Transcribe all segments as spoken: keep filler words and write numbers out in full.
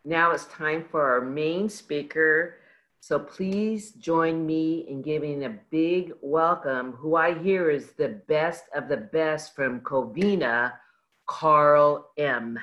Now it's time for our main speaker. So please join me in giving a big welcome, who I hear is the best of the best from Covina, Carl M.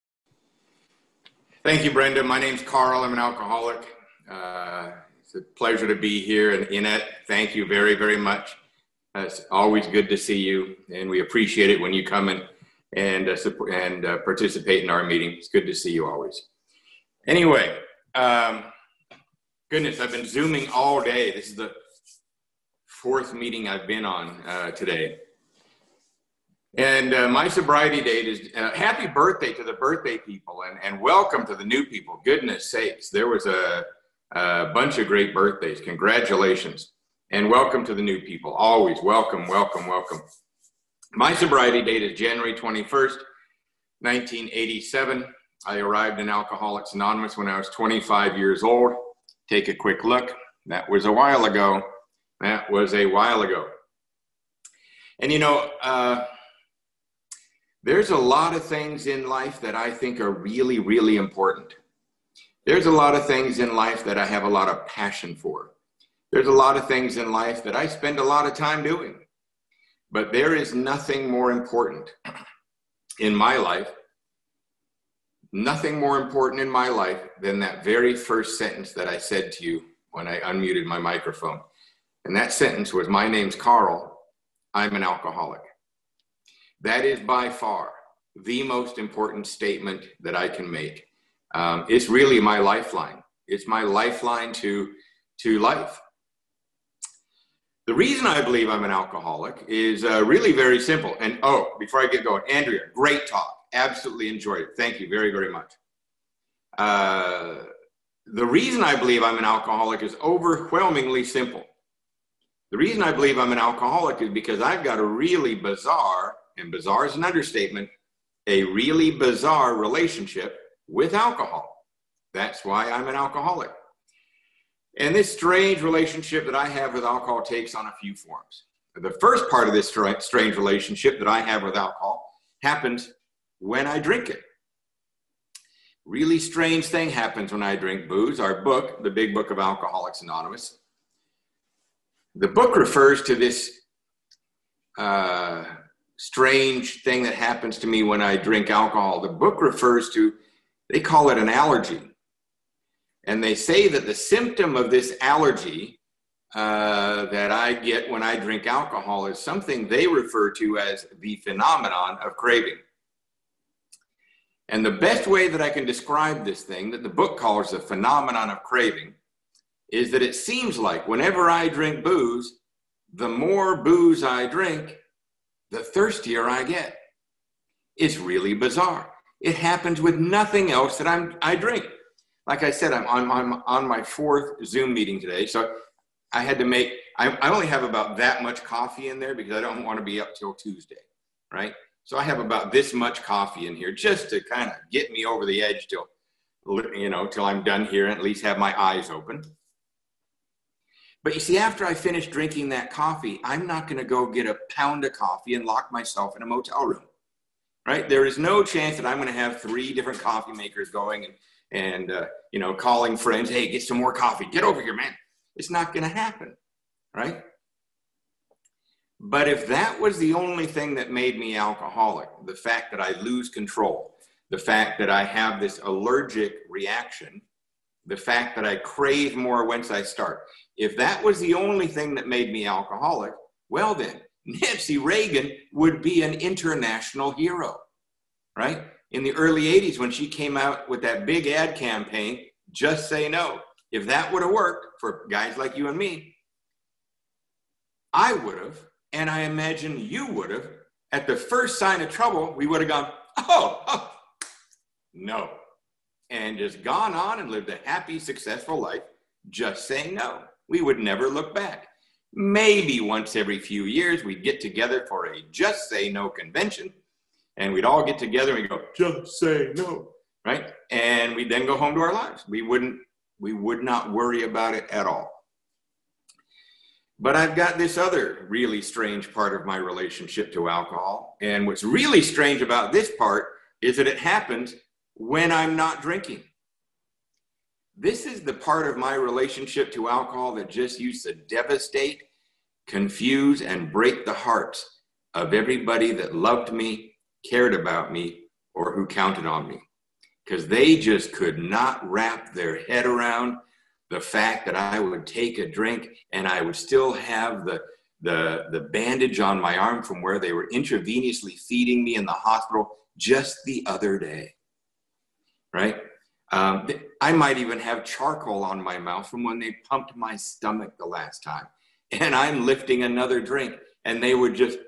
Thank you, Brenda. My name's Carl. I'm an alcoholic. Uh, it's a pleasure to be here. And Inette, thank you very, very much. Uh, it's always good to see you, and we appreciate it when you come in and, uh, support, and uh, participate in our meeting. It's good to see you always. Anyway, um, goodness, I've been Zooming all day. This is the fourth meeting I've been on uh, today. And uh, my sobriety date is, uh, happy birthday to the birthday people, and, and welcome to the new people. Goodness sakes, there was a, a bunch of great birthdays. Congratulations. And welcome to the new people. Always welcome, welcome, welcome. My sobriety date is January twenty-first, nineteen eighty-seven. I arrived in Alcoholics Anonymous when I was twenty-five years old. Take a quick look. That was a while ago. That was a while ago. And you know, uh, there's a lot of things in life that I think are really, really important. There's a lot of things in life that I have a lot of passion for. There's a lot of things in life that I spend a lot of time doing. But there is nothing more important in my life, nothing more important in my life than that very first sentence that I said to you when I unmuted my microphone. And that sentence was, my name's Carl, I'm an alcoholic. That is by far the most important statement that I can make. Um, it's really my lifeline. It's my lifeline to, to life. The reason I believe I'm an alcoholic is uh, really very simple. And oh, before I get going, Andrea, great talk. Absolutely enjoyed it. Thank you very, very much. Uh, the reason I believe I'm an alcoholic is overwhelmingly simple. The reason I believe I'm an alcoholic is because I've got a really bizarre, and bizarre is an understatement, a really bizarre relationship with alcohol. That's why I'm an alcoholic. And this strange relationship that I have with alcohol takes on a few forms. The first part of this strange relationship that I have with alcohol happens when I drink it. Really strange thing happens when I drink booze. Our book, the Big Book of Alcoholics Anonymous, the book refers to this uh, strange thing that happens to me when I drink alcohol. The book refers to, they call it an allergy. And they say that the symptom of this allergy uh, that I get when I drink alcohol is something they refer to as the phenomenon of craving. And the best way that I can describe this thing that the book calls the phenomenon of craving is that it seems like whenever I drink booze, the more booze I drink, the thirstier I get. It's really bizarre. It happens with nothing else that I'm, I drink. Like I said, I'm on, I'm on my fourth Zoom meeting today, so I had to make, I, I only have about that much coffee in there because I don't want to be up till Tuesday, right? So I have about this much coffee in here just to kind of get me over the edge till, you know, till I'm done here and at least have my eyes open. But you see, after I finish drinking that coffee, I'm not going to go get a pound of coffee and lock myself in a motel room, right? There is no chance that I'm going to have three different coffee makers going and, and uh, you know, calling friends, hey, get some more coffee. Get over here, man. It's not going to happen, right? But if that was the only thing that made me alcoholic, the fact that I lose control, the fact that I have this allergic reaction, the fact that I crave more once I start, if that was the only thing that made me alcoholic, well then, Nancy Reagan would be an international hero, right? In the early eighties, when she came out with that big ad campaign, Just Say No, if that would have worked for guys like you and me, I would have, and I imagine you would have, at the first sign of trouble, we would have gone, oh, oh, no, and just gone on and lived a happy, successful life, just saying no. We would never look back. Maybe once every few years, we'd get together for a Just Say No convention, and we'd all get together and we'd go, just say no, right? And we'd then go home to our lives. We wouldn't, we would not worry about it at all. But I've got this other really strange part of my relationship to alcohol. And what's really strange about this part is that it happens when I'm not drinking. This is the part of my relationship to alcohol that just used to devastate, confuse, and break the hearts of everybody that loved me, cared about me, or who counted on me. Because they just could not wrap their head around the fact that I would take a drink and I would still have the, the, the bandage on my arm from where they were intravenously feeding me in the hospital just the other day, right? Um, I might even have charcoal on my mouth from when they pumped my stomach the last time. And I'm lifting another drink and they would just,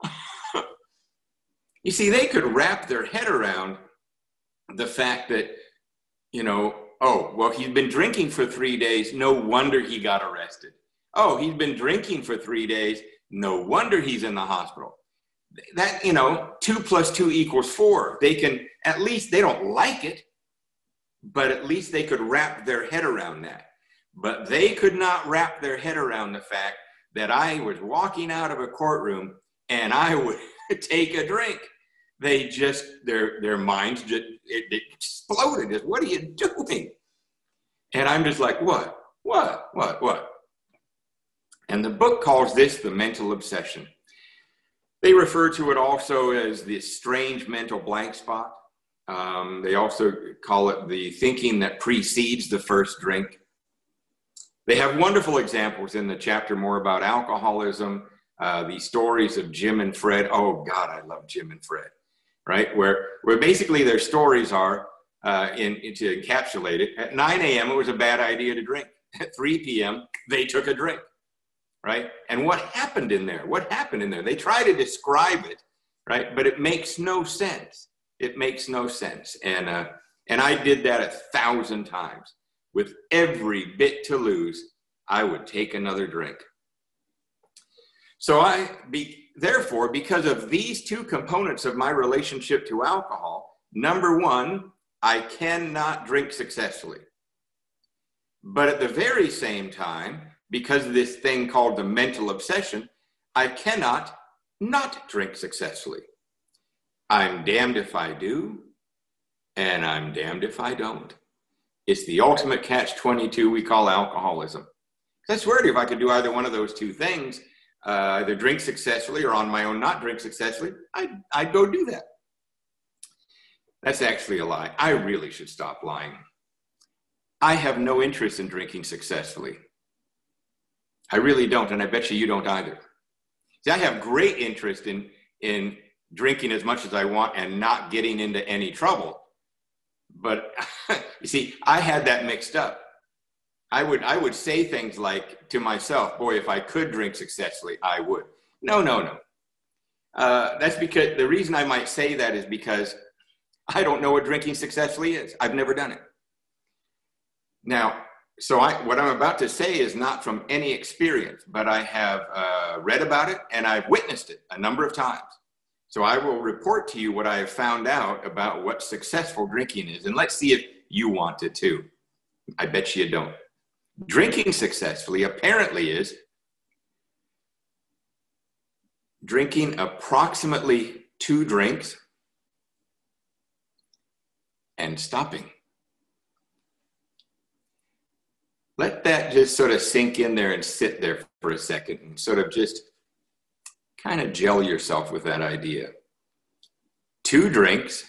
you see, they could wrap their head around the fact that, you know, oh, well, he's been drinking for three days. No wonder he got arrested. Oh, he's been drinking for three days. No wonder he's in the hospital. That, you know, two plus two equals four. They can, at least they don't like it, but at least they could wrap their head around that. But they could not wrap their head around the fact that I was walking out of a courtroom and I would take a drink. They just, their their minds just, it, it exploded. Just, what are you doing? And I'm just like, what, what, what, what? And the book calls this the mental obsession. They refer to it also as the strange mental blank spot. Um, they also call it the thinking that precedes the first drink. They have wonderful examples in the chapter more about alcoholism, uh, the stories of Jim and Fred. Oh God, I love Jim and Fred, right? Where, where basically their stories are, uh, in, in, to encapsulate it, at nine a.m. it was a bad idea to drink. At three p.m. they took a drink, right? And what happened in there? What happened in there? They try to describe it, right? But it makes no sense. It makes no sense. And, uh, and I did that a thousand times. With every bit to lose, I would take another drink. So I, be, therefore, because of these two components of my relationship to alcohol, number one, I cannot drink successfully. But at the very same time, because of this thing called the mental obsession, I cannot not drink successfully. I'm damned if I do, and I'm damned if I don't. It's the ultimate catch twenty-two we call alcoholism. I swear to you, if I could do either one of those two things, uh, either drink successfully or on my own not drink successfully, I'd, I'd go do that. That's actually a lie. I really should stop lying. I have no interest in drinking successfully. I really don't, and I bet you you don't either. See, I have great interest in, in drinking as much as I want and not getting into any trouble. But you see, I had that mixed up. I would, I would say things like to myself, boy, if I could drink successfully, I would. No, no, no. Uh, that's because the reason I might say that is because I don't know what drinking successfully is. I've never done it. Now, so I, what I'm about to say is not from any experience, but I have uh, read about it and I've witnessed it a number of times. So I will report to you what I have found out about what successful drinking is. And let's see if you want it too. I bet you don't. Drinking successfully apparently is drinking approximately two drinks and stopping. Let that just sort of sink in there and sit there for a second and sort of just kind of gel yourself with that idea. Two drinks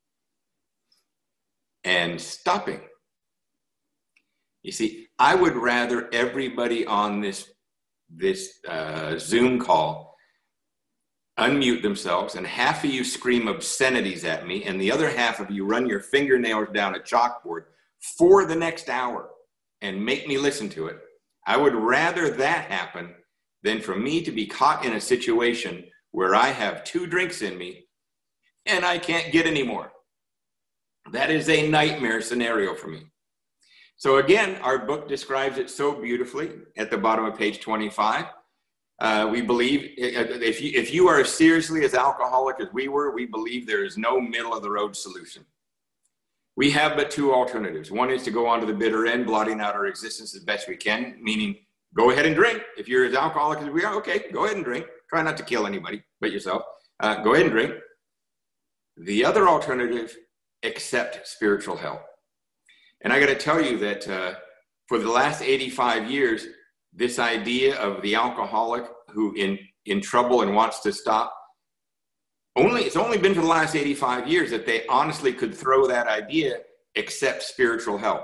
and stopping. You see, I would rather everybody on this, this uh, Zoom call unmute themselves and half of you scream obscenities at me and the other half of you run your fingernails down a chalkboard for the next hour and make me listen to it. I would rather that happen than for me to be caught in a situation where I have two drinks in me and I can't get any more. That is a nightmare scenario for me. So again, our book describes it so beautifully at the bottom of page twenty-five. Uh, we believe if you, if you are seriously as alcoholic as we were, we believe there is no middle of the road solution. We have but two alternatives. One is to go on to the bitter end, blotting out our existence as best we can, meaning go ahead and drink. If you're as alcoholic as we are, okay, go ahead and drink. Try not to kill anybody but yourself. Uh, go ahead and drink. The other alternative, accept spiritual help. And I got to tell you that uh, for the last eighty-five years, this idea of the alcoholic who in, in trouble and wants to stop, only it's only been for the last eighty-five years that they honestly could throw that idea, accept spiritual help.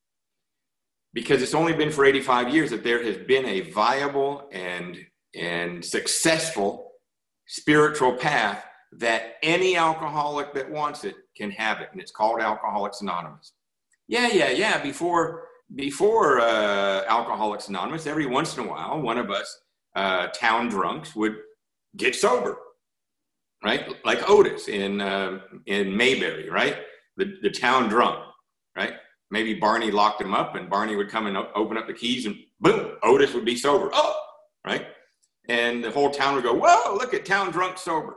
Because it's only been for eighty-five years that there has been a viable and, and successful spiritual path that any alcoholic that wants it can have it. And it's called Alcoholics Anonymous. Yeah, yeah, yeah. Before, before uh, Alcoholics Anonymous, every once in a while, one of us uh, town drunks would get sober, right? Like Otis in, uh, in Mayberry, right? The, the town drunk, right? Maybe Barney locked him up and Barney would come and open up the keys and boom, Otis would be sober. Oh, right? And the whole town would go, whoa, look at town drunk sober.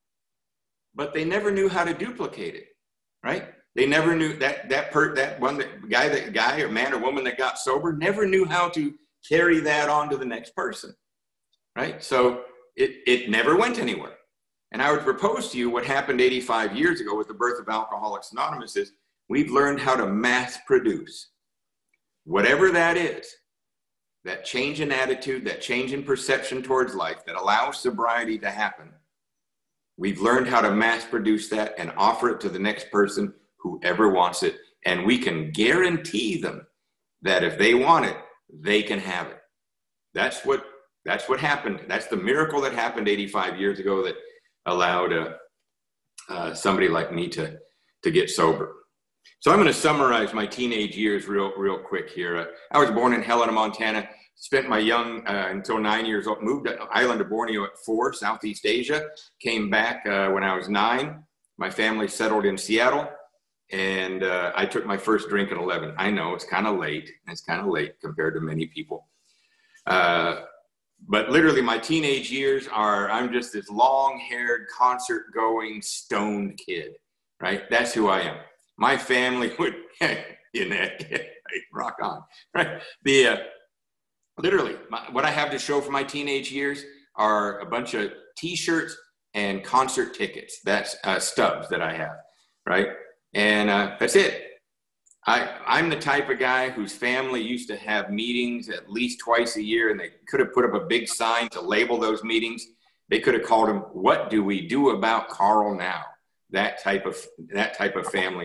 But they never knew how to duplicate it, right? They never knew that that per, that one that guy that guy or man or woman that got sober never knew how to carry that on to the next person, right? So it it never went anywhere. And I would propose to you what happened eighty-five years ago with the birth of Alcoholics Anonymous is we've learned how to mass produce whatever that is, that change in attitude, that change in perception towards life that allows sobriety to happen. We've learned how to mass produce that and offer it to the next person, whoever wants it. And we can guarantee them that if they want it, they can have it. That's what, that's what happened. That's the miracle that happened eighty-five years ago that allowed uh, uh, somebody like me to, to get sober. So I'm going to summarize my teenage years real, real quick here. Uh, I was born in Helena, Montana, spent my young uh, until nine years old, moved to island of Borneo at four, Southeast Asia, came back uh, when I was nine. My family settled in Seattle, and uh, I took my first drink at eleven. I know it's kind of late. It's kind of late compared to many people. Uh, but literally my teenage years are, I'm just this long-haired, concert-going, stoned kid, right? That's who I am. My family would, you know, rock on, right? The, uh, literally, my, what I have to show for my teenage years are a bunch of t-shirts and concert tickets. That's uh, stubs that I have, right? And uh, that's it. I, I'm the type of guy whose family used to have meetings at least twice a year, and they could have put up a big sign to label those meetings. They could have called them, "What do we do about Carl now?" That type of, that type of family.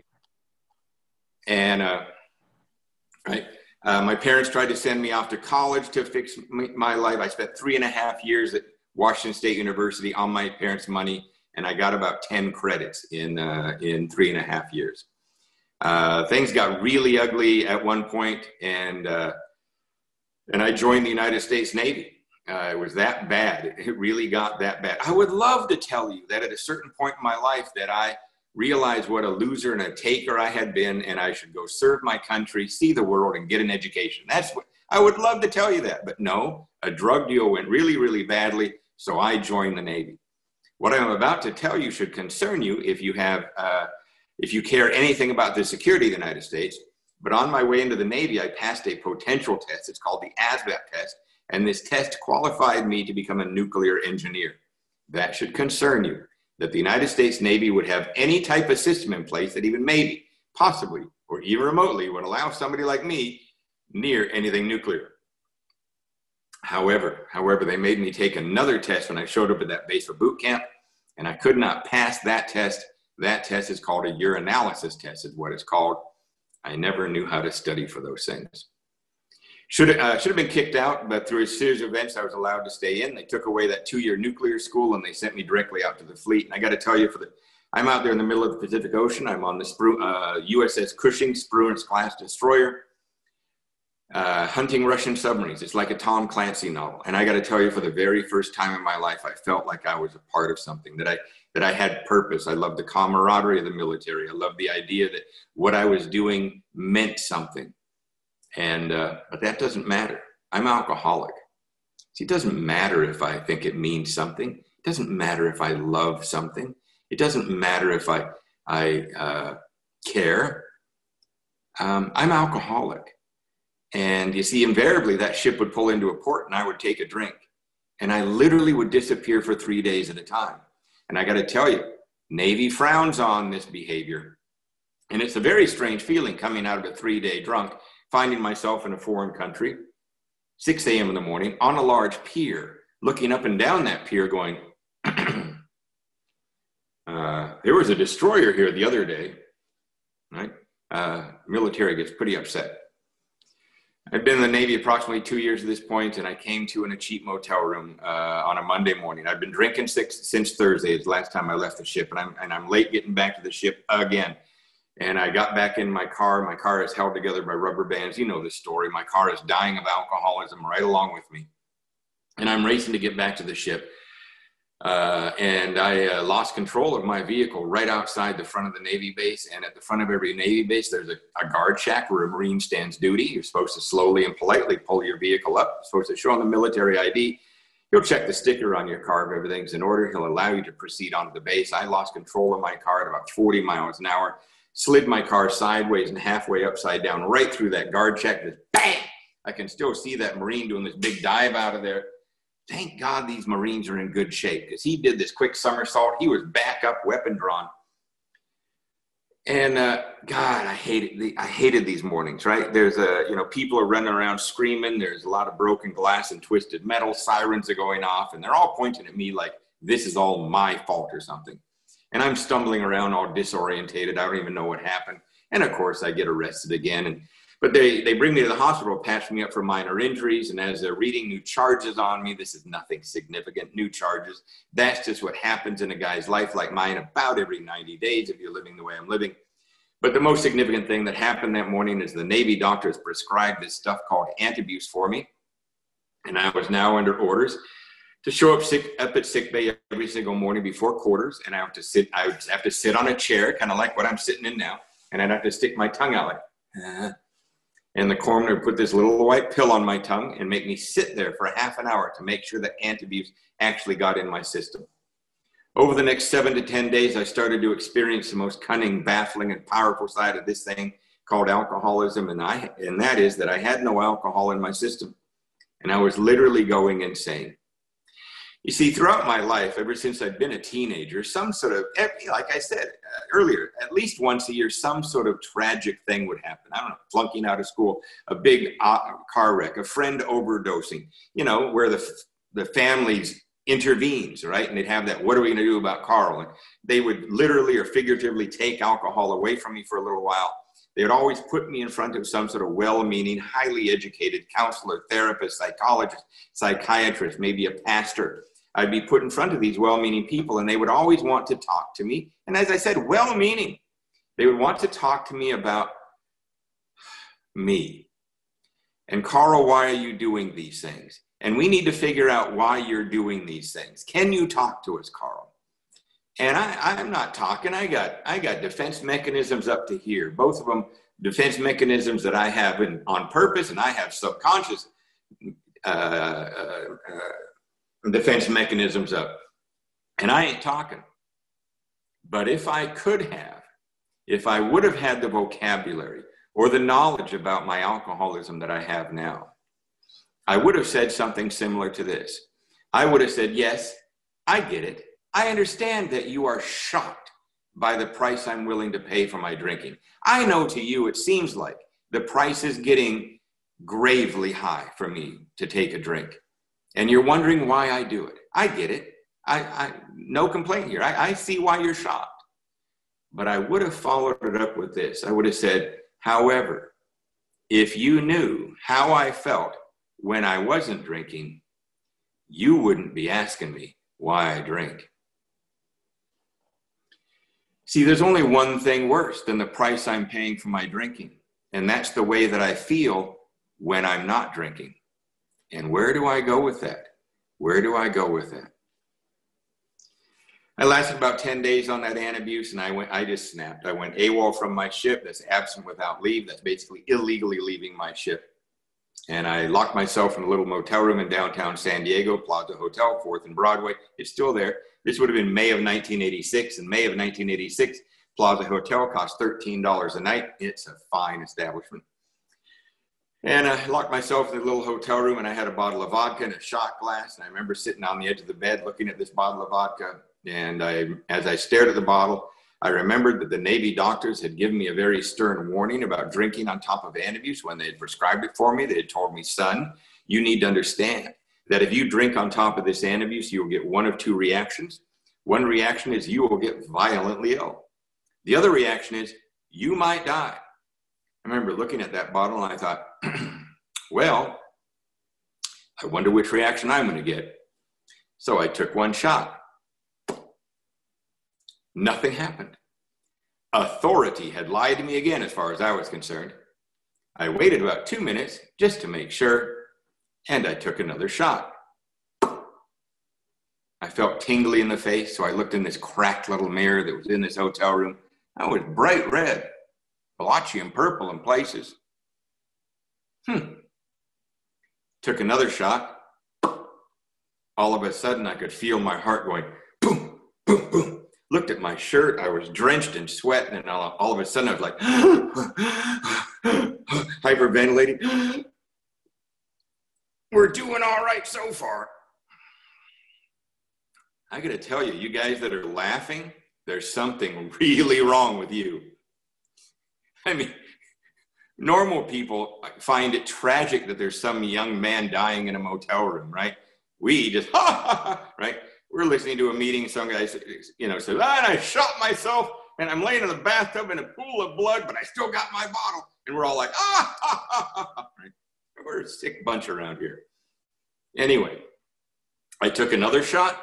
And, uh, right, uh, my parents tried to send me off to college to fix my life. I spent three and a half years at Washington State University on my parents' money, and I got about ten credits in, uh, in three and a half years. Uh, things got really ugly at one point, and, uh, and I joined the United States Navy. Uh, it was that bad. It really got that bad. I would love to tell you that at a certain point in my life that I realized what a loser and a taker I had been, and I should go serve my country, see the world, and get an education. That's what I would love to tell you that, but no, a drug deal went really, really badly, so I joined the Navy. What I'm about to tell you should concern you if you have, uh, if you care anything about the security of the United States. But on my way into the Navy, I passed a potential test. It's called the A S V A P test, and this test qualified me to become a nuclear engineer. That should concern you, that the United States Navy would have any type of system in place that even maybe, possibly, or even remotely would allow somebody like me near anything nuclear. However, however, they made me take another test when I showed up at that base for boot camp, and I could not pass that test. That test is called a urinalysis test, is what it's called. I never knew how to study for those things. Should, uh, should have been kicked out, but through a series of events, I was allowed to stay in. They took away that two-year nuclear school, and they sent me directly out to the fleet. And I got to tell you, for the, I'm out there in the middle of the Pacific Ocean. I'm on the Spru, uh, U S S Cushing, Spruance-class destroyer, uh, hunting Russian submarines. It's like a Tom Clancy novel. And I got to tell you, for the very first time in my life, I felt like I was a part of something, that I, that I had purpose. I loved the camaraderie of the military. I loved the idea that what I was doing meant something. And, uh, but that doesn't matter. I'm alcoholic. See, it doesn't matter if I think it means something. It doesn't matter if I love something. It doesn't matter if I, I uh, care. Um, I'm alcoholic. And you see, invariably that ship would pull into a port and I would take a drink. And I literally would disappear for three days at a time. And I got to tell you, Navy frowns on this behavior. And it's a very strange feeling coming out of a three-day drunk, finding myself in a foreign country, six a m in the morning, on a large pier, looking up and down that pier going, uh, there was a destroyer here the other day, right? Uh, military gets pretty upset. I've been in the Navy approximately two years at this point, and I came to in a cheap motel room uh, on a Monday morning. I've been drinking six, since Thursday, it's the last time I left the ship, and I'm, and I'm late getting back to the ship again. And I got back in my car. My car is held together by rubber bands. You know the story. My car is dying of alcoholism right along with me. And I'm racing to get back to the ship. Uh, and I uh, lost control of my vehicle right outside the front of the Navy base. And at the front of every Navy base, there's a, a guard shack where a Marine stands duty. You're supposed to slowly and politely pull your vehicle up. You're supposed to show him the military I D. He'll check the sticker on your car. If everything's in order, he'll allow you to proceed onto the base. I lost control of my car at about forty miles an hour, slid my car sideways and halfway upside down right through that guard check. Just bang! I can still see that Marine doing this big dive out of there. Thank God these Marines are in good shape, because he did this quick somersault. He was back up, weapon drawn. And uh, God, I hated the, I hated these mornings, right? There's a, you know, people are running around screaming. There's a lot of broken glass and twisted metal. Sirens are going off, and they're all pointing at me like this is all my fault or something. And I'm stumbling around all disorientated. I don't even know what happened. And of course, I get arrested again. And But they, they bring me to the hospital, patch me up for minor injuries. And as they're reading new charges on me, this is nothing significant, new charges. That's just what happens in a guy's life like mine about every ninety days if you're living the way I'm living. But the most significant thing that happened that morning is the Navy doctors prescribed this stuff called Antabuse for me. And I was now under orders to show up sick up at sick bay every single morning before quarters. And I have to sit, I would have to sit on a chair, kind of like what I'm sitting in now. And I'd have to stick my tongue out like, uh, and the coroner would put this little white pill on my tongue and make me sit there for half an hour to make sure that Antabuse actually got in my system. Over the next seven to ten days, I started to experience the most cunning, baffling, and powerful side of this thing called alcoholism. And, I, and that is that I had no alcohol in my system. And I was literally going insane. You see, throughout my life, ever since I've been a teenager, some sort of, like I said uh, earlier, at least once a year, some sort of tragic thing would happen. I don't know, flunking out of school, a big uh, car wreck, a friend overdosing, you know, where the, the families intervenes, right? And they'd have that, what are we going to do about Carl? And they would literally or figuratively take alcohol away from me for a little while. They would always put me in front of some sort of well-meaning, highly educated counselor, therapist, psychologist, psychiatrist, maybe a pastor. I'd be put in front of these well-meaning people, and they would always want to talk to me. And as I said, well-meaning. They would want to talk to me about me. And Carl, why are you doing these things? And we need to figure out why you're doing these things. Can you talk to us, Carl? And I, I'm not talking. I got, I got defense mechanisms up to here. Both of them defense mechanisms that I have in, on purpose, and I have subconscious uh, uh, uh, defense mechanisms up. And I ain't talking. But if I could have, if I would have had the vocabulary or the knowledge about my alcoholism that I have now, I would have said something similar to this. I would have said, yes, I get it. I understand that you are shocked by the price I'm willing to pay for my drinking. I know to you it seems like the price is getting gravely high for me to take a drink. And you're wondering why I do it. I get it. I, I no complaint here. I, I see why you're shocked. But I would have followed it up with this. I would have said, however, if you knew how I felt when I wasn't drinking, you wouldn't be asking me why I drink. See, there's only one thing worse than the price I'm paying for my drinking, and that's the way that I feel when I'm not drinking. And where do I go with that? Where do I go with that? I lasted about ten days on that Antabuse, and I went. I just snapped. I went AWOL from my ship. That's absent without leave. That's basically illegally leaving my ship. And I locked myself in a little motel room in downtown San Diego, Plaza Hotel, fourth and Broadway. It's still there. This would have been May of nineteen eighty-six. In May of nineteen eighty-six, Plaza Hotel cost thirteen dollars a night. It's a fine establishment. And I locked myself in a little hotel room, and I had a bottle of vodka and a shot glass. And I remember sitting on the edge of the bed looking at this bottle of vodka. And I, as I stared at the bottle, I remembered that the Navy doctors had given me a very stern warning about drinking on top of Antabuse when they had prescribed it for me. They had told me, son, you need to understand that if you drink on top of this Antabuse, you will get one of two reactions. One reaction is you will get violently ill. The other reaction is you might die. I remember looking at that bottle and I thought, well, I wonder which reaction I'm going to get. So I took one shot. Nothing happened. Authority had lied to me again as far as I was concerned. I waited about two minutes just to make sure, and I took another shot. I felt tingly in the face, so I looked in this cracked little mirror that was in this hotel room. I was bright red, blotchy and purple in places. Hmm. Took another shot. All of a sudden, I could feel my heart going boom, boom, boom. Looked at my shirt. I was drenched in sweat, and all, all of a sudden, I was like hyperventilating. We're doing all right so far. I got to tell you, you guys that are laughing, there's something really wrong with you. I mean, normal people find it tragic that there's some young man dying in a motel room, right? We just, ha, ha, ha, right? We're listening to a meeting, some guy, you know, says, ah, and I shot myself, and I'm laying in the bathtub in a pool of blood, but I still got my bottle. And we're all like, ah, ha, ha, ha, ha, right? We're a sick bunch around here. Anyway, I took another shot,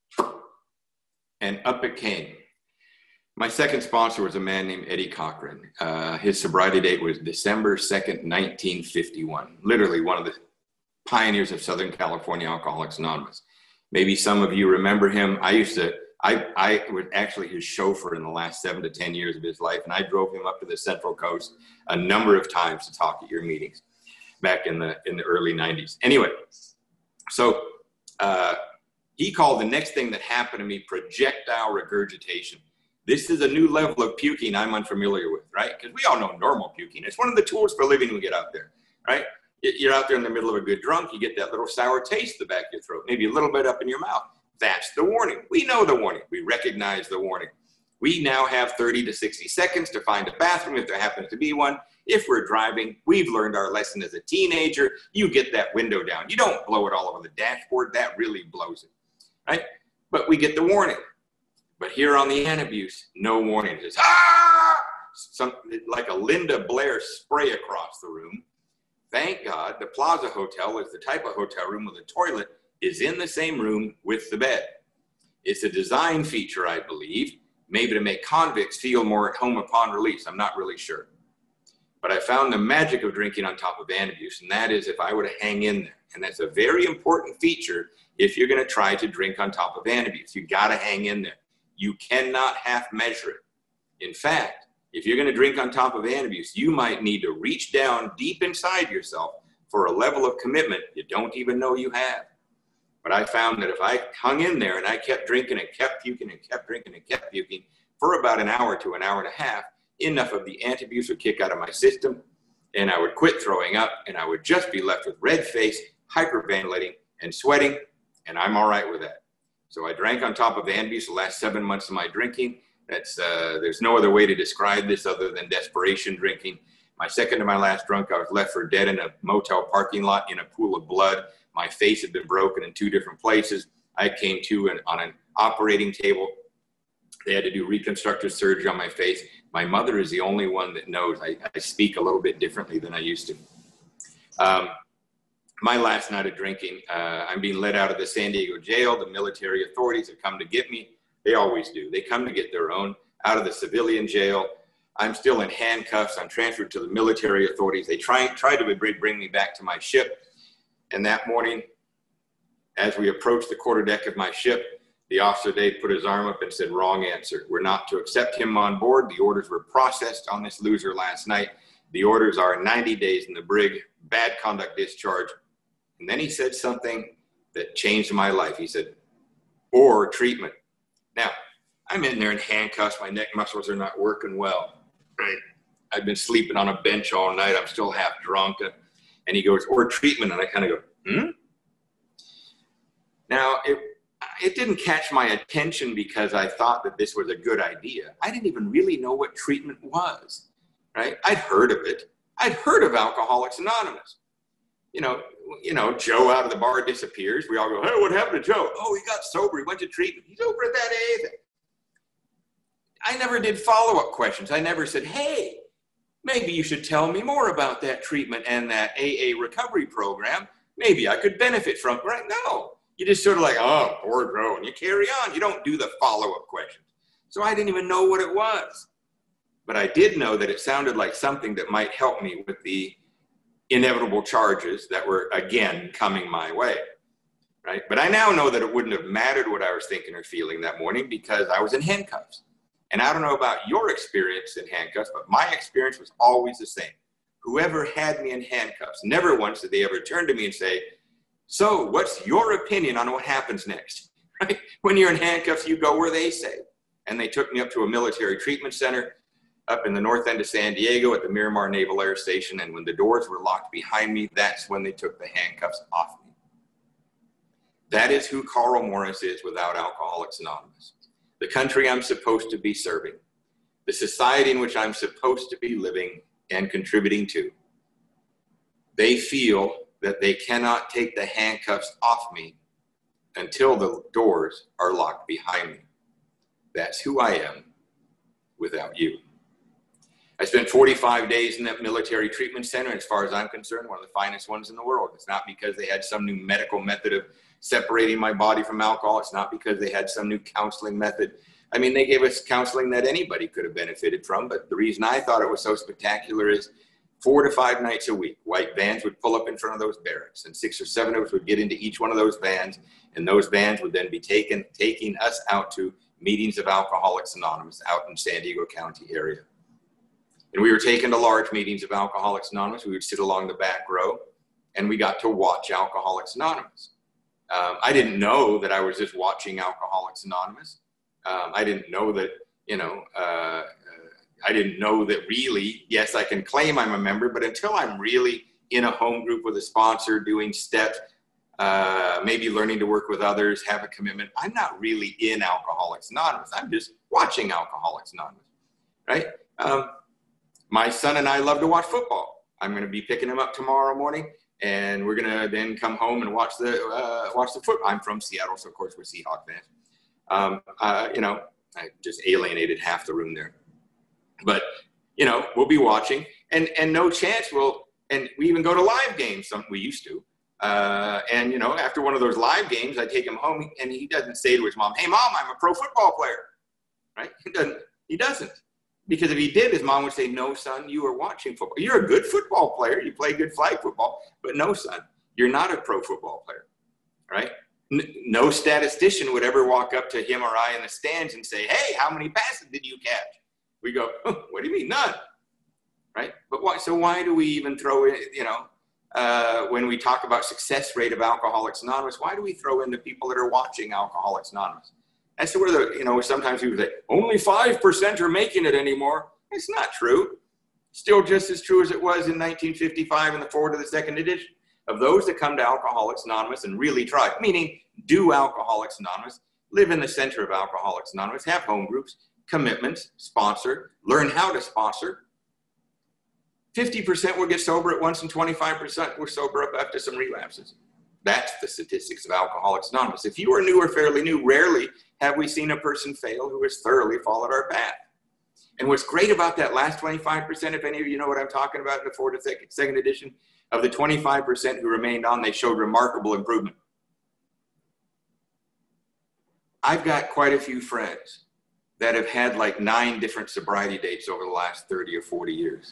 and up it came. My second sponsor was a man named Eddie Cochran. Uh, his sobriety date was December second, nineteen fifty-one. Literally one of the pioneers of Southern California Alcoholics Anonymous. Maybe some of you remember him. I used to, I, I was actually his chauffeur in the last seven to ten years of his life, and I drove him up to the Central Coast a number of times to talk at your meetings back in the in the early nineties. Anyway, so uh, he called the next thing that happened to me projectile regurgitation. This is a new level of puking I'm unfamiliar with, right? Because we all know normal puking. It's one of the tools for living we get out there, right? You're out there in the middle of a good drunk, you get that little sour taste in the back of your throat, maybe a little bit up in your mouth. That's the warning. We know the warning. We recognize the warning. We now have thirty to sixty seconds to find a bathroom if there happens to be one. If we're driving, we've learned our lesson as a teenager. You get that window down. You don't blow it all over the dashboard. That really blows it, right? But we get the warning. But here on the Antabuse, no warning. It's just, ah! Some, like a Linda Blair spray across the room. Thank God the Plaza Hotel is the type of hotel room where the toilet is in the same room with the bed. It's a design feature, I believe, maybe to make convicts feel more at home upon release. I'm not really sure. But I found the magic of drinking on top of Antabuse, and that is if I were to hang in there. And that's a very important feature if you're going to try to drink on top of Antabuse. You got to hang in there. You cannot half measure it. In fact, if you're going to drink on top of Antabuse, you might need to reach down deep inside yourself for a level of commitment you don't even know you have. But I found that if I hung in there and I kept drinking and kept puking and kept drinking and kept puking for about an hour to an hour and a half, enough of the Antabuse would kick out of my system, and I would quit throwing up, and I would just be left with red face, hyperventilating, and sweating, and I'm all right with that. So I drank on top of Antabuse the last seven months of my drinking. That's uh, there's no other way to describe this other than desperation drinking. My second to my last drunk, I was left for dead in a motel parking lot in a pool of blood. My face had been broken in two different places. I came to an, on an operating table. They had to do reconstructive surgery on my face. My mother is the only one that knows. I, I speak a little bit differently than I used to. Um, my last night of drinking, uh, I'm being let out of the San Diego jail. The military authorities have come to get me. They always do. They come to get their own out of the civilian jail. I'm still in handcuffs. I'm transferred to the military authorities. They try, try to bring me back to my ship. And that morning, as we approached the quarterdeck of my ship, the officer Dave put his arm up and said, wrong answer. We're not to accept him on board. The orders were processed on this loser last night. The orders are ninety days in the brig, bad conduct discharge. And then he said something that changed my life. He said, or treatment. Now, I'm in there in handcuffs. My neck muscles are not working well. Right? I've been sleeping on a bench all night. I'm still half drunk. And he goes, or treatment. And I kind of go, hmm? Now, it, it didn't catch my attention because I thought that this was a good idea. I didn't even really know what treatment was, right? I'd heard of it. I'd heard of Alcoholics Anonymous. You know, you know, Joe out of the bar disappears. We all go, hey, what happened to Joe? Oh, he got sober. He went to treatment. He's over at that A A thing. I never did follow-up questions. I never said, hey, maybe you should tell me more about that treatment and that A A recovery program. Maybe I could benefit from it. Right? No. You just sort of like, oh, poor Joe, and you carry on. You don't do the follow-up questions. So I didn't even know what it was. But I did know that it sounded like something that might help me with the inevitable charges that were, again, coming my way, right? But I now know that it wouldn't have mattered what I was thinking or feeling that morning because I was in handcuffs. And I don't know about your experience in handcuffs, but my experience was always the same. Whoever had me in handcuffs, never once did they ever turn to me and say, so what's your opinion on what happens next? Right? When you're in handcuffs, you go where they say. And they took me up to a military treatment center up in the north end of San Diego at the Miramar Naval Air Station. And when the doors were locked behind me, that's when they took the handcuffs off me. That is who Carl Morris is without Alcoholics Anonymous. The country I'm supposed to be serving, the society in which I'm supposed to be living and contributing to. They feel that they cannot take the handcuffs off me until the doors are locked behind me. That's who I am without you. I spent forty-five days in that military treatment center. As far as I'm concerned, one of the finest ones in the world. It's not because they had some new medical method of separating my body from alcohol. It's not because they had some new counseling method. I mean, they gave us counseling that anybody could have benefited from. But the reason I thought it was so spectacular is four to five nights a week, white vans would pull up in front of those barracks, and six or seven of us would get into each one of those vans, and those vans would then be taken, taking us out to meetings of Alcoholics Anonymous out in San Diego County area. And we were taken to large meetings of Alcoholics Anonymous. We would sit along the back row, and we got to watch Alcoholics Anonymous. Um, I didn't know that I was just watching Alcoholics Anonymous. Um, I didn't know that, you know, uh, uh, I didn't know that really, yes, I can claim I'm a member, but until I'm really in a home group with a sponsor, doing steps, uh, maybe learning to work with others, have a commitment, I'm not really in Alcoholics Anonymous. I'm just watching Alcoholics Anonymous, right? Um, my son and I love to watch football. I'm going to be picking him up tomorrow morning, and we're going to then come home and watch the uh, watch the football. I'm from Seattle, so of course we're Seahawks fans. Um, uh, you know, I just alienated half the room there. But, you know, we'll be watching, and, and no chance we'll, and we even go to live games, something we used to. Uh, and, you know, after one of those live games, I take him home, and he doesn't say to his mom, hey, Mom, I'm a pro football player, right? He doesn't. He doesn't. Because if he did, his mom would say, no, son, you are watching football. You're a good football player. You play good flag football. But no, son, you're not a pro football player, right? N- no statistician would ever walk up to him or I in the stands and say, hey, how many passes did you catch? We go, oh, what do you mean, none, right? But why? So why do we even throw in, you know, uh, when we talk about success rate of Alcoholics Anonymous, why do we throw in the people that are watching Alcoholics Anonymous? That's where the, you know, sometimes people say, only five percent are making it anymore. It's not true. Still just as true as it was in nineteen fifty-five in the forward of the second edition. Of those that come to Alcoholics Anonymous and really try, meaning do Alcoholics Anonymous, live in the center of Alcoholics Anonymous, have home groups, commitments, sponsor, learn how to sponsor. fifty percent will get sober at once and twenty-five percent will sober up after some relapses. That's the statistics of Alcoholics Anonymous. If you are new or fairly new, rarely have we seen a person fail who has thoroughly followed our path. And what's great about that last twenty-five percent, if any of you know what I'm talking about in the fourth to second edition, of the twenty-five percent who remained on, they showed remarkable improvement. I've got quite a few friends that have had like nine different sobriety dates over the last thirty or forty years.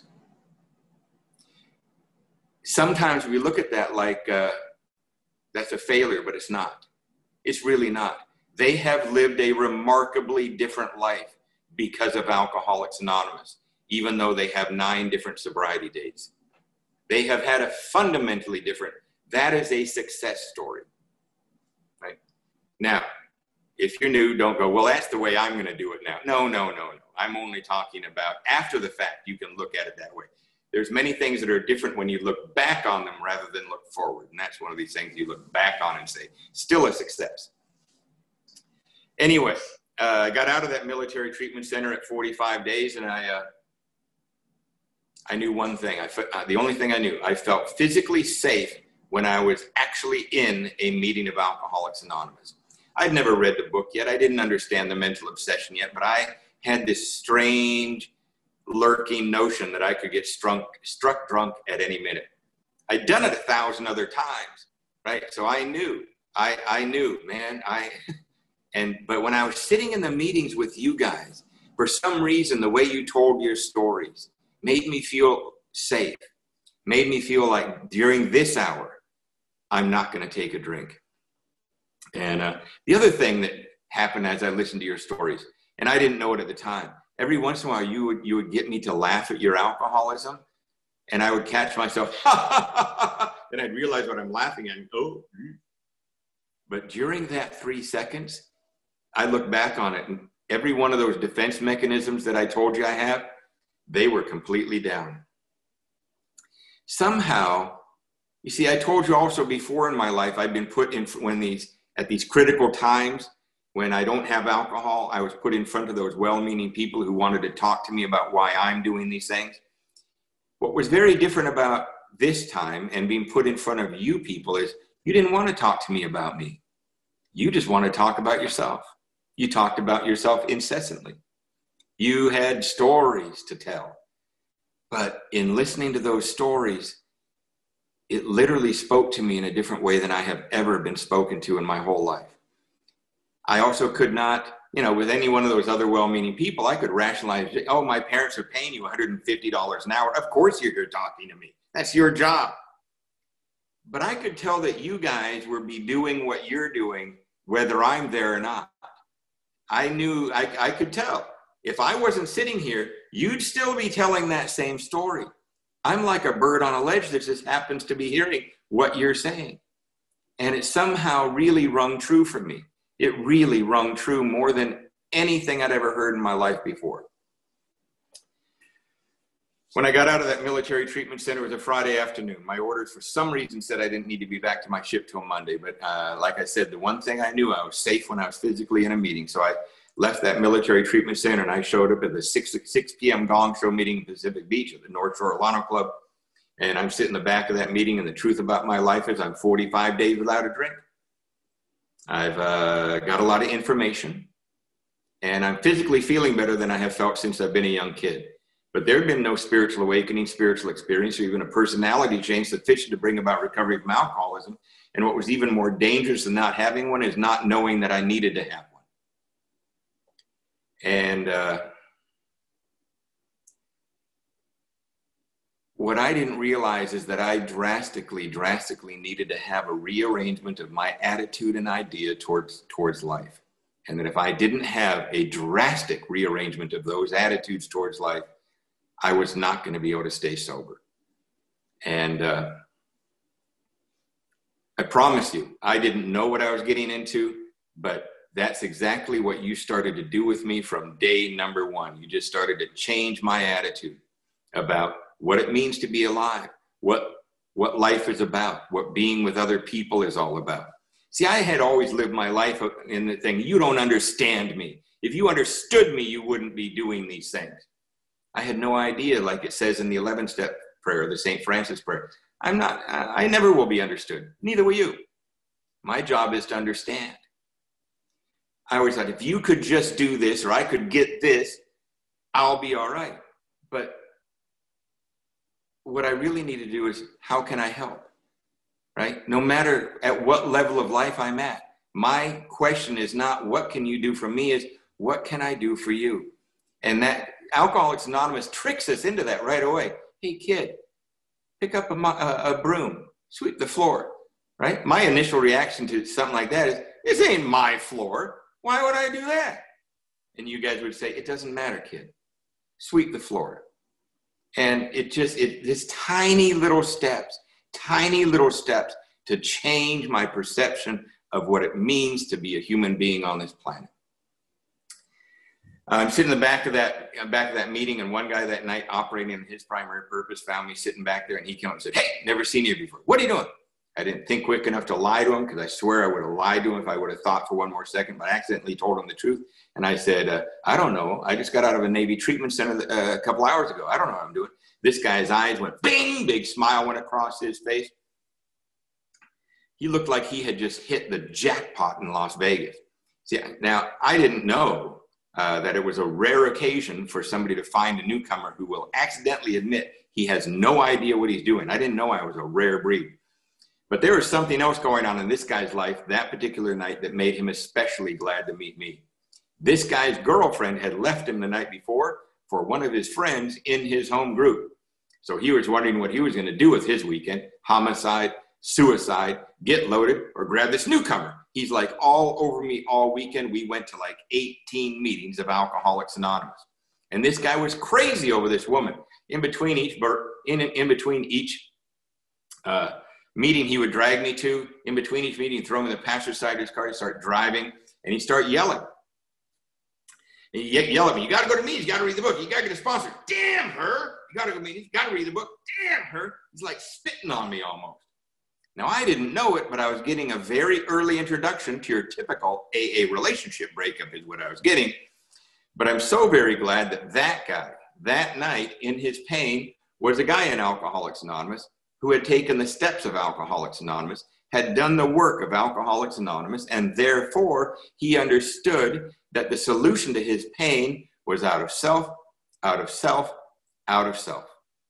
Sometimes we look at that like uh, that's a failure, but it's not. It's really not. They have lived a remarkably different life because of Alcoholics Anonymous, even though they have nine different sobriety dates. They have had a fundamentally different, that is a success story, right? Now, if you're new, don't go, well, that's the way I'm going to do it now. No, no, no, no. I'm only talking about after the fact, you can look at it that way. There's many things that are different when you look back on them rather than look forward. And that's one of these things you look back on and say, still a success. Anyway, uh, I got out of that military treatment center at forty-five days, and I, uh, I knew one thing. I, uh, the only thing I knew, I felt physically safe when I was actually in a meeting of Alcoholics Anonymous. I'd never read the book yet. I didn't understand the mental obsession yet, but I had this strange, lurking notion that I could get strunk, struck drunk at any minute. I'd done it a thousand other times, right? So I knew, I, I knew, man, I, and, but when I was sitting in the meetings with you guys, for some reason, the way you told your stories made me feel safe, made me feel like during this hour, I'm not going to take a drink. And uh, the other thing that happened as I listened to your stories, and I didn't know it at the time, every once in a while you would, you would get me to laugh at your alcoholism, and I would catch myself, ha, ha, ha, ha, and I'd realize what I'm laughing at. And, oh. But during that three seconds, I look back on it, and every one of those defense mechanisms that I told you I have, they were completely down. Somehow, you see, I told you also before in my life, I've been put in when these, at these critical times, when I don't have alcohol, I was put in front of those well-meaning people who wanted to talk to me about why I'm doing these things. What was very different about this time and being put in front of you people is you didn't want to talk to me about me. You just want to talk about yourself. You talked about yourself incessantly. You had stories to tell. But in listening to those stories, it literally spoke to me in a different way than I have ever been spoken to in my whole life. I also could not, you know, with any one of those other well-meaning people, I could rationalize, oh, my parents are paying you one hundred fifty dollars an hour. Of course you're here talking to me. That's your job. But I could tell that you guys would be doing what you're doing, whether I'm there or not. I knew, I, I could tell. If I wasn't sitting here, you'd still be telling that same story. I'm like a bird on a ledge that just happens to be hearing what you're saying. And it somehow really rung true for me. It really rung true more than anything I'd ever heard in my life before. When I got out of that military treatment center, it was a Friday afternoon. My orders, for some reason, said I didn't need to be back to my ship till Monday. But uh, like I said, the one thing I knew, I was safe when I was physically in a meeting. So I left that military treatment center, and I showed up at the six p.m. Gong Show meeting in Pacific Beach at the North Shore Alano Club. And I'm sitting in the back of that meeting, and the truth about my life is I'm forty-five days without a drink. I've uh, got a lot of information, and I'm physically feeling better than I have felt since I've been a young kid. But there have been no spiritual awakening, spiritual experience, or even a personality change sufficient to bring about recovery from alcoholism. And what was even more dangerous than not having one is not knowing that I needed to have one. And uh, what I didn't realize is that I drastically, drastically needed to have a rearrangement of my attitude and idea towards, towards life. And that if I didn't have a drastic rearrangement of those attitudes towards life, I was not going to be able to stay sober. And uh, I promise you, I didn't know what I was getting into, but that's exactly what you started to do with me from day number one. You just started to change my attitude about what it means to be alive, what, what life is about, what being with other people is all about. See, I had always lived my life in the thing, you don't understand me. If you understood me, you wouldn't be doing these things. I had no idea, like it says in the eleventh step prayer, the Saint Francis prayer. I'm not, I never will be understood. Neither will you. My job is to understand. I always thought, if you could just do this, or I could get this, I'll be all right. But what I really need to do is, how can I help? Right? No matter at what level of life I'm at, my question is not, what can you do for me? Is, what can I do for you? And that Alcoholics Anonymous tricks us into that right away. Hey, kid, pick up a, a, a broom, sweep the floor, right? My initial reaction to something like that is, this ain't my floor. Why would I do that? And you guys would say, it doesn't matter, kid. Sweep the floor. And it just, it this tiny little steps, tiny little steps to change my perception of what it means to be a human being on this planet. I'm sitting in the back of that back of that meeting, and one guy that night, operating in his primary purpose, found me sitting back there, and he came up and said, "Hey, never seen you before. What are you doing?" I didn't think quick enough to lie to him, because I swear I would have lied to him if I would have thought for one more second, but I accidentally told him the truth. And I said, uh, I don't know. I just got out of a Navy treatment center uh, a couple hours ago. I don't know what I'm doing. This guy's eyes went bing, big smile went across his face. He looked like he had just hit the jackpot in Las Vegas. See, now I didn't know uh, that it was a rare occasion for somebody to find a newcomer who will accidentally admit he has no idea what he's doing. I didn't know I was a rare breed. But there was something else going on in this guy's life that particular night that made him especially glad to meet me. This guy's girlfriend had left him the night before for one of his friends in his home group. So he was wondering what he was going to do with his weekend: homicide, suicide, get loaded, or grab this newcomer. He's like all over me all weekend. We went to like eighteen meetings of Alcoholics Anonymous. And this guy was crazy over this woman. In between each, in, in between each uh, meeting he would drag me to, in between each meeting, throw me the passenger side of his car, he'd start driving, and he'd start yelling. And he'd yell at me, you got to go to meetings, you got to read the book, you got to get a sponsor. Damn her. You got to go to meetings, you got to read the book. Damn her. He's like spitting on me almost. Now, I didn't know it, but I was getting a very early introduction to your typical A A relationship breakup is what I was getting. But I'm so very glad that that guy, that night in his pain, was a guy in Alcoholics Anonymous who had taken the steps of Alcoholics Anonymous, had done the work of Alcoholics Anonymous, and therefore he understood that the solution to his pain was out of self, out of self, out of self.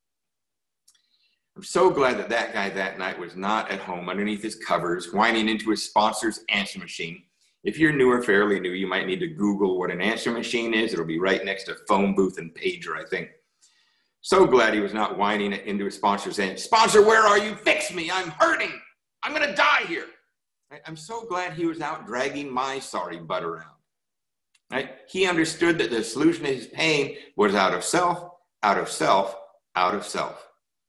I'm so glad that that guy that night was not at home underneath his covers, whining into his sponsor's answer machine. If you're new or fairly new, you might need to Google what an answer machine is. It'll be right next to phone booth and pager, I think. So glad he was not whining into his sponsor saying, sponsor, where are you? Fix me. I'm hurting. I'm going to die here. I'm so glad he was out dragging my sorry butt around. Right? He understood that the solution to his pain was out of self, out of self, out of self.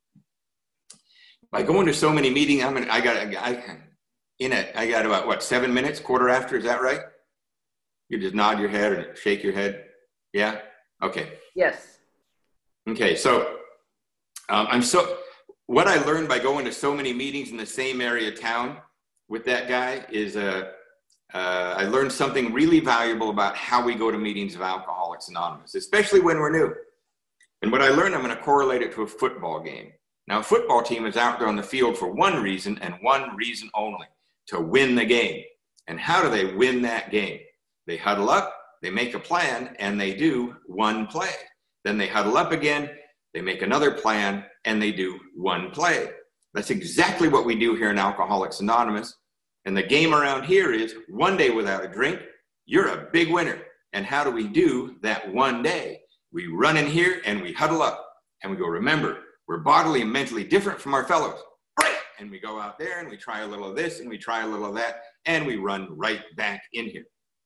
By going to so many meetings, I'm gonna, I got, I, in it, I got about, what, seven minutes, quarter after, is that right? You just nod your head and shake your head. Yeah? Okay. Yes. Okay, so um, I'm so, what I learned by going to so many meetings in the same area of town with that guy is uh, uh, I learned something really valuable about how we go to meetings of Alcoholics Anonymous, especially when we're new. And what I learned, I'm going to correlate it to a football game. Now, a football team is out there on the field for one reason and one reason only, to win the game. And how do they win that game? They huddle up, they make a plan, and they do one play. Then they huddle up again, they make another plan, and they do one play. That's exactly what we do here in Alcoholics Anonymous. And the game around here is one day without a drink, you're a big winner. And how do we do that one day? We run in here and we huddle up and we go, remember, we're bodily and mentally different from our fellows. Right. And we go out there and we try a little of this and we try a little of that and we run right back in here.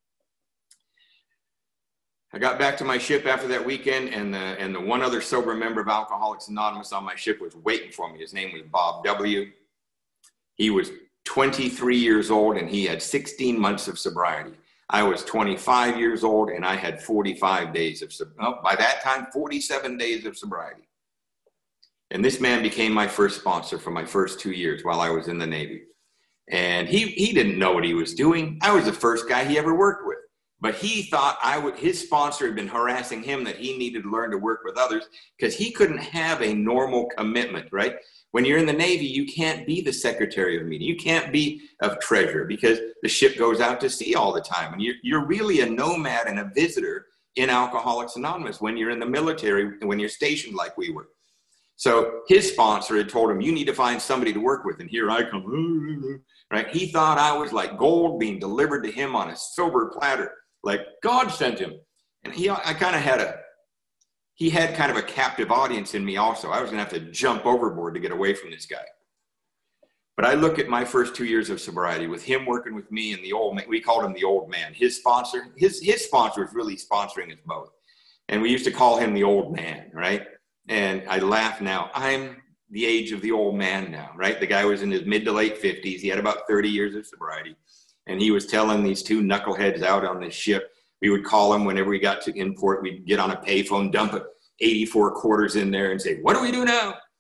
I got back to my ship after that weekend, and the, and the one other sober member of Alcoholics Anonymous on my ship was waiting for me. His name was Bob W. He was twenty-three years old and he had sixteen months of sobriety. I was twenty-five years old and I had forty-five days of sobriety. Oh, by that time, forty-seven days of sobriety. And this man became my first sponsor for my first two years while I was in the Navy. And he, he didn't know what he was doing. I was the first guy he ever worked with. But he thought I would, his sponsor had been harassing him that he needed to learn to work with others because he couldn't have a normal commitment, right? When you're in the Navy, you can't be the secretary of a meeting. You can't be a treasurer because the ship goes out to sea all the time. And you're, you're really a nomad and a visitor in Alcoholics Anonymous when you're in the military, when you're stationed like we were. So his sponsor had told him, you need to find somebody to work with. And here I come, right? He thought I was like gold being delivered to him on a silver platter, like God sent him. And he, I kind of had a, he had kind of a captive audience in me also. I was gonna have to jump overboard to get away from this guy. But I look at my first two years of sobriety with him working with me and the old man, we called him the old man. His sponsor, his, his sponsor was really sponsoring us both. And we used to call him the old man, right? And I laugh now. I'm the age of the old man now, right? The guy was in his mid to late fifties. He had about thirty years of sobriety. And he was telling these two knuckleheads out on this ship, we would call him whenever we got to import, we'd get on a payphone, dump it eighty-four quarters in there and say, what do we do now?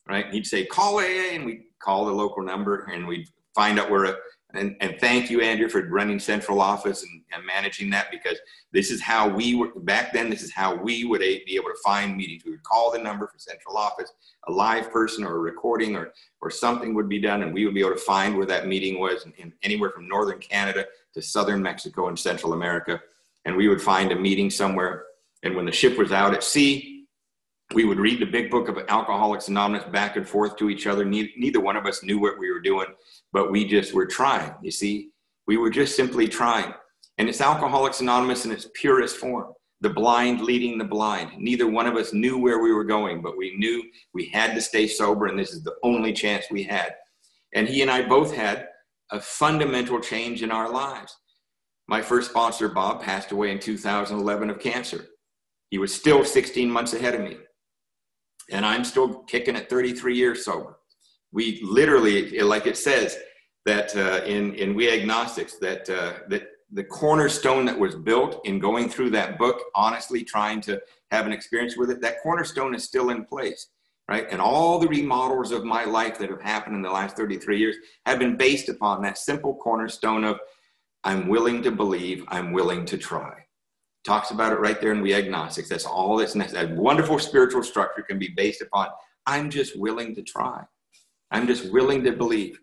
right? He'd say, call A A, and we'd call the local number, and we'd find out where, a, and, and thank you, Andrew, for running central office and, and managing that, because this is how we were, back then, this is how we would be able to find meetings. We would call the number for central office, a live person or a recording or, or something would be done, and we would be able to find where that meeting was in, in anywhere from northern Canada to southern Mexico and Central America. And we would find a meeting somewhere. And when the ship was out at sea, we would read the big book of Alcoholics Anonymous back and forth to each other. Neither, neither one of us knew what we were doing, but we just were trying, you see. We were just simply trying. And it's Alcoholics Anonymous in its purest form, the blind leading the blind. Neither one of us knew where we were going, but we knew we had to stay sober, and this is the only chance we had. And he and I both had a fundamental change in our lives. My first sponsor, Bob, passed away in two thousand eleven of cancer. He was still sixteen months ahead of me. And I'm still kicking at thirty-three years sober. We literally, like it says, that uh, in, in We Agnostics, that, uh, that the cornerstone that was built in going through that book, honestly trying to have an experience with it, that cornerstone is still in place, right? And all the remodels of my life that have happened in the last thirty-three years have been based upon that simple cornerstone of, I'm willing to believe, I'm willing to try. Talks about it right there in We Agnostics. That's all that's necessary. A wonderful spiritual structure can be based upon, I'm just willing to try. I'm just willing to believe.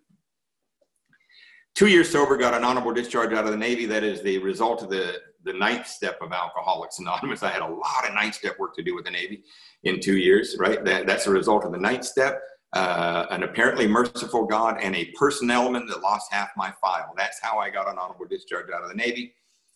Two years sober, got an honorable discharge out of the Navy. That is the result of the, the ninth step of Alcoholics Anonymous. I had a lot of ninth step work to do with the Navy in two years, right? That, that's a result of the ninth step. Uh, an apparently merciful God, and a personnel element that lost half my file. That's how I got an honorable discharge out of the Navy.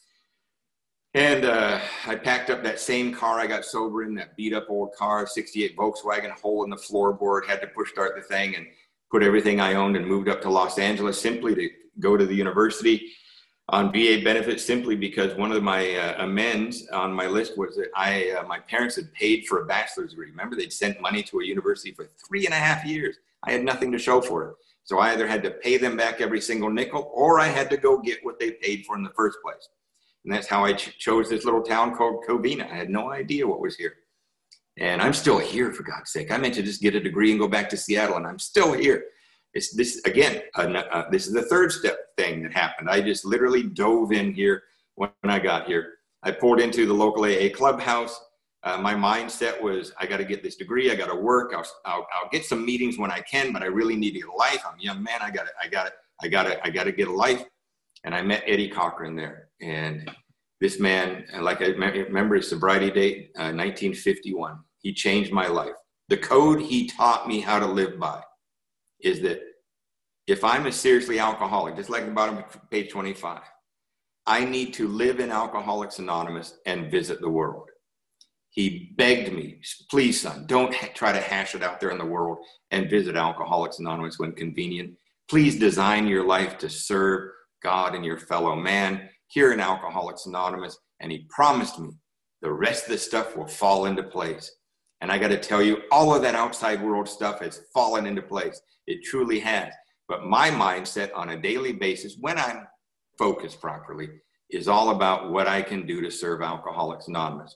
And uh, I packed up that same car I got sober in, that beat up old car, sixty-eight Volkswagen, hole in the floorboard, had to push start the thing and put everything I owned and moved up to Los Angeles simply to go to the university on V A benefits, simply because one of my uh, amends on my list was that I, uh, my parents had paid for a bachelor's degree. Remember, they'd sent money to a university for three and a half years. I had nothing to show for it. So I either had to pay them back every single nickel, or I had to go get what they paid for in the first place. And that's how I ch- chose this little town called Covina. I had no idea what was here. And I'm still here, for God's sake. I meant to just get a degree and go back to Seattle, and I'm still here. It's this, again, uh, uh, this is the third step thing that happened. I just literally dove in here when I got here. I pulled into the local A A clubhouse. Uh, my mindset was, I got to get this degree. I got to work. I'll, I'll, I'll get some meetings when I can, but I really need to get a life. I'm a young man. I got to, I got to, I got to, I got to get a life. And I met Eddie Cochran there. And this man, like I remember his sobriety date, uh, nineteen fifty-one. He changed my life. The code he taught me how to live by is that if I'm a seriously alcoholic, just like the bottom of page twenty-five, I need to live in Alcoholics Anonymous and visit the world. He begged me, please, son, don't ha- try to hash it out there in the world and visit Alcoholics Anonymous when convenient. Please design your life to serve God and your fellow man here in Alcoholics Anonymous. And he promised me the rest of the stuff will fall into place. And I got to tell you, all of that outside world stuff has fallen into place. It truly has. But my mindset on a daily basis, when I'm focused properly, is all about what I can do to serve Alcoholics Anonymous.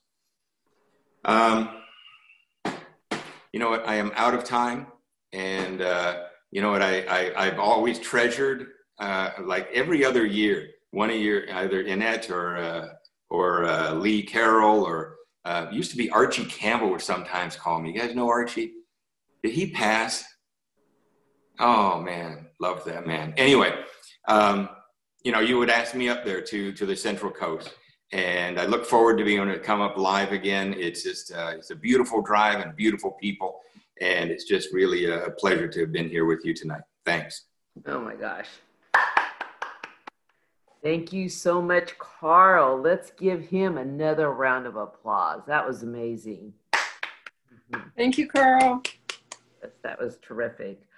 Um, you know what? I am out of time. And uh, you know what? I, I, I've always treasured, uh, like every other year, one a year, either Annette or, uh, or uh, Lee Carroll, or uh, used to be Archie Campbell would sometimes call me. You guys know Archie? Did he pass? Oh man, loved that man. Anyway, um, you know, you would ask me up there to, to the Central Coast, and I look forward to being able to come up live again. It's just, uh, it's a beautiful drive and beautiful people. And it's just really a pleasure to have been here with you tonight. Thanks. Oh my gosh. Thank you so much, Carl. Let's give him another round of applause. That was amazing. Thank you, Carl. That was terrific.